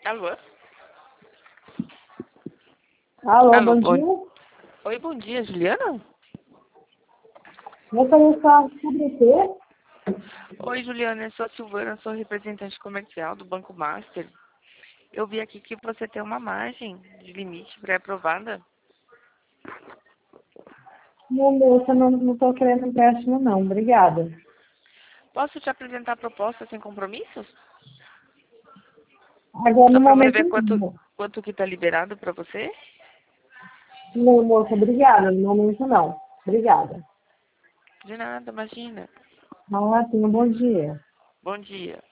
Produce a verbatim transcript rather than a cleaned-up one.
Alô? Alô, Alô, bom bom... dia. Oi, bom dia, Juliana? Gostaria de falar sobre o quê? Oi, Juliana, eu sou a Silvana, sou representante comercial do Banco Master. Eu vi aqui que você tem uma margem de limite pré-aprovada. Não, moça, não estou querendo empréstimo, não. Obrigada. Posso te apresentar a proposta sem compromissos? Agora, Só no para você momento, ver quanto, não. quanto que está liberado para você? Não, moça, obrigada. No momento, não. Obrigada. De nada, imagina. Ah, tenha um bom dia. Bom dia.